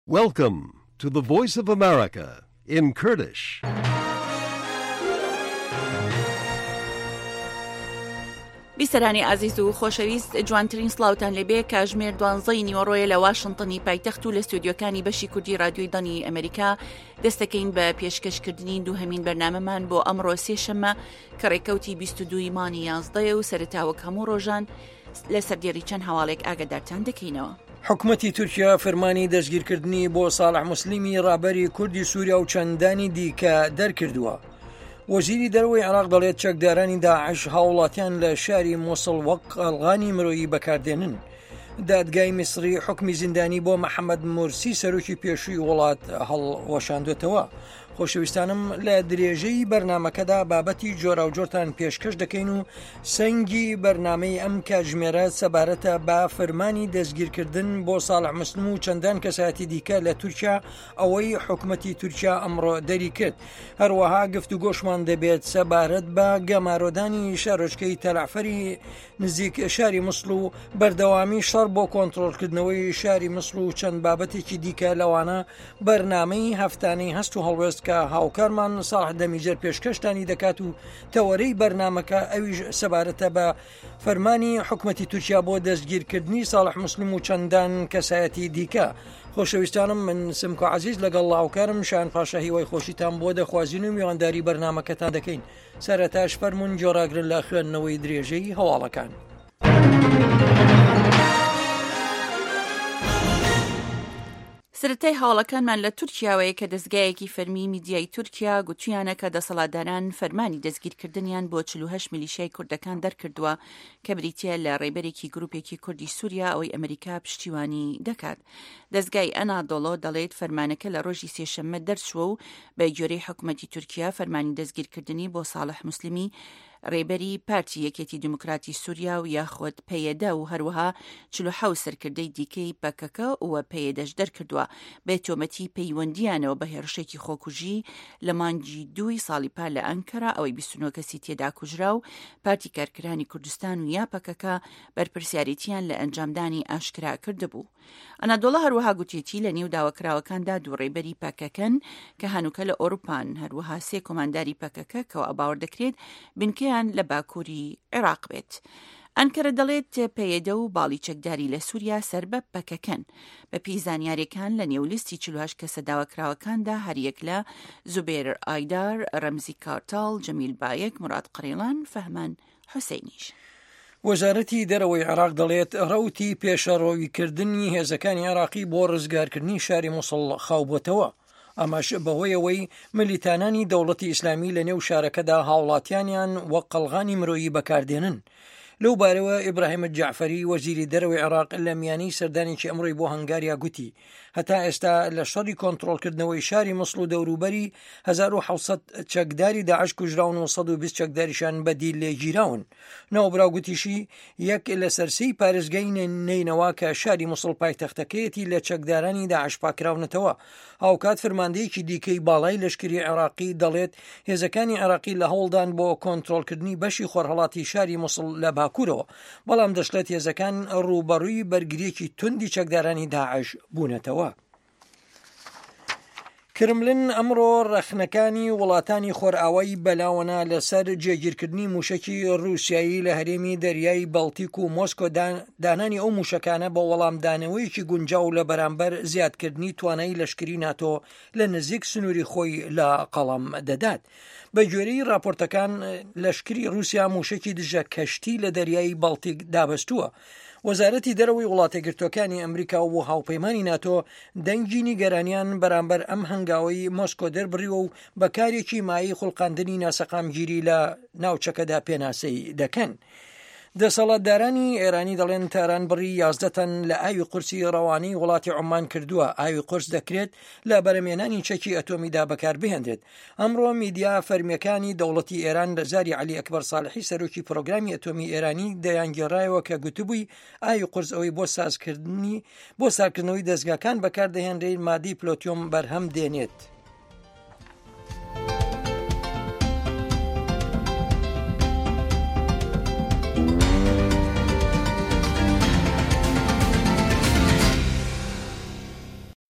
Welcome to the Voice of America in Kurdish. بیسەرانی ئازیز و خۆشەویست، جوانترین سڵاوتان لێبێ کاژمێر 12 نیوەڕۆیە لە واشنتنی پایتەخت و لە ستودیۆکانی بەشی کوردی رادیۆی دانی ئەمریکا دەستەکەین بە پێشکەشکردنی دووهەمین بەرنامەمان بۆ ئەمڕۆ سێشەممە کە ڕێکەوتی 22 مانی 11 و سەرتاوە هەموو ڕۆژان لە سەردێڕی چەند هەواڵێک ئاگادارتان دەکەینەوە. حکوومەتی تورکیا فەرمانی دەستگیرکردنی بۆ ساڵح موسلیمی ڕابەری کوردی سووریا و چەندانی دیکە دەرکردووە. وەزیری دەرەوەی عێراق دەڵێت چەکدارانی داعش هاوڵاتیان لە شاری مۆسڵ وەک قەڵغانی مرۆیی بەکاردێنن. دادگای میسری حکمی زیندانی بۆ محەممەد مورسی سەرۆکی پێشووی وڵات هەڵوەشاندوێتەوە. خۆشەویستانم لە درێژەی بەرنمەکەدا بابەتی جۆرا و جۆرتان پێشکەش دەکەین و سەنگی بەرنامەی ئەم کاتژمێرە سەبارەتە بە فەرمانی دەستگیرکردن بۆ ساڵح موسلیم و چەندان کەسایەتی دیکە لە تورکیا ئەوەی حکوومەتی تورکیا ئەمڕۆ دەری کرد. هەروەها گفتوگۆشمان دەبێت سەبارەت بە گەمارۆدانی شارۆچکەی تەلعفەری نزیک شاری موسڵ و بەردەوامی شەڕ بۆ کۆنتڕۆلکردنەوەی شاری موسڵ و چەند بابەتێکی دیکە لەوانە بەرنامەی هەفتانەی هەست و هەڵوێست کە هاوکارمان ساڵح دەمیجەر پێشکەشتانی دەکات و تەوەرەی بەرنامەکە ئەویش سەبارەتە بە فەرمانی حکوومەتی تورکیا بۆ دەستگیرکردنی ساڵح موسلیم و چەندان کەسایەتی دیکە. خۆشەویستانم، من سمکۆ عەزیز لەگەڵ هاوکارم شایان پاشا هیوای خۆشیتان بۆ دەخوازین و میوانداری بەرنامەکەتان دەکەین. سەرەتاش فەرموون جۆراگرن لە خوێندنەوەی درێژەی هەواڵەکان. سرەتای هەواڵەکانمان لە تورکیاوەیە کە دەستگایەکی فەرمی میدیای تورکیا گوتویانە کە دەسەڵاتداران فەرمانی دەستگیرکردنیان بۆ 48 میلیشیای کوردەکان دەرکردووە کە بریتیە لە ڕێبەرێکی گروپێکی کوردی سووریا ئەوەی ئەمریکا پشتیوانی دەکات. دەستگای ئەنادۆڵۆ دەڵێت فەرمانەکە لە ڕۆژی سێشەممە دەرچووە و بە گوێرەی حکوومەتی تورکیا فەرمانی دەستگیرکردنی بۆ ساڵح موسلیمی ڕێبەری پارتی یەکێتی دیموکراتی سووریا و یاخود پەیەدە و هەروەها 47 سەرکردەی دیکەی پەکەکە و پەیەدەش دەرکردووە بە تۆمەتی پەیوەندیانەوە بە هێرشێکی خۆکوژی لە مانگی 2 ساڵی پار لە ئەنکەرا ئەوەی 29 کەسی تێدا کوژرا و پارتی کارکرانی کوردستان و یا پەکەکە بەرپرسیارەتیان لە ئەنجامدانی ئاشکرا کردبوو. ئەنادۆڵە هەروەها گوتێتی لە نێو داواکراوەکاندا دوو ڕێبەری پەکەکەن کە هەنووکە لە ئۆروپان، هەروەها 3 کۆمانداری پەکەکە کەەوە باوەڕ دەکرێت بنکەیان لە باکووری عێراق بێت. ئەنکەرە دەڵێت پەیەدە و باڵی چەکداری لە سووریا سەر بە پەکەکەن. بە پێی زانیاریەکان لە نێولیستی 48 کەسە داواکراوەکاندا هەریەک لە زوبێر ئایدار، ڕەمزی کارتاڵ، جەمیل بایەک، مراد قڕیڵان، فەهمان حوسێنیش. وەزارەتی دەرەوەی عێراق دەڵێت ڕەوتی پێشەڕۆویکردنی هێزەکانی عێراقی بۆ ڕزگارکردنی شاری موسڵ خاوبۆتەوە. ئەماش بەهۆیەوەی ملیتانانی دەوڵەتی ئیسلامی لە نێو شارەکەدا هاوڵاتیانیان وەک قەڵغانی مرۆیی بەکاردێنن. لەو بارەوە ئیبراهیم جعفەری وەزیری دەرەوەی عێراق لە میانی سەردانێکی ئەمڕۆی بۆ هەنگاریا گوتی هەتا ئێستا لە شەڕی کۆنتڕۆلکردنەوەی شاری موسڵ و دەوروبەری 1700 چەکداری داعش کوژراون و 120 چەکداریشان بەدیل لێگیراون. ناوبراو گوتیشی یەک لە سەرسەی پارێزگای نینەوە کە شاری موسڵ پایتەختەکەیەتی لە چەکدارانی داعش پاکراونەتەوە. هاوکات فەرماندەیەکی دیکەی باڵای لەشکری عێراقی دەڵێت هێزەکانی عێراقی لە هەوڵدان بۆ کۆنتڕۆلکردنی بەشی خۆرهەڵاتی شاری موسڵ لە باکوورەوە، بەڵام دەشڵێت هێزەکان ڕوبەڕووی بەرگریەکی توندی چەکدارانی داعش بوونەتەوە. کرملن ئەمڕۆ ڕەخنەکانی وڵاتانی خۆرئاوایی بەلاوەنا لەسەر جێگیرکردنی موشکی رووسایی لە هەرێمی دەریای بەڵتیک و مۆسکۆ دانانی ئەو موشکانە بە وەڵامدانەوەیەکی گونجاو لە بەرامبەر زیادکردنی توانایی لەشکری ناتۆ لە نزیک سنووری خۆی لە قەڵەم دەدات. بە گوێرەی راپۆرتەکان لەشکری رووسیا موشکی دژە کەشتی لە دەریای بەڵتیک دابەستووە. وەزارەتی دەرەوەی وڵاتەگرتوەکانی ئەمریکا و هاوپەیمانی ناتۆ دەنگی نیگەرانیان بەرامبەر ئەم هەنگاوەی مۆسکۆ دەربڕیوە و بەکارێکی مایی خوڵقاندنی ناسەقامگیری لە ناوچەکەدا پێناسەی دەکەن. دەسەڵاتدارانی ئێرانی دەڵێن تاران بڕی 11 تەن لە ئاوی قورسی ڕەوانەی وڵاتی عومان کردووە. ئاوی قورس دەکرێت لە بەرەمێنانی چەکی ئەتۆمیدا بەکار بهێنرێت. ئەمڕۆ میدیا فەرمیەکانی دەوڵەتی ئێران لە زاری عەلی ئەکبەر ساڵحی سەرۆکی پرۆگرامی ئەتۆمی ئێرانی دەیانگێڕایەوە کە گوتبووی ئاوی قورس ئەوەی بۆ سارکردنەوەی دەستگاکان بەکاردەهێنرێت مادی پلۆتیۆم بەرهەم دێنێت.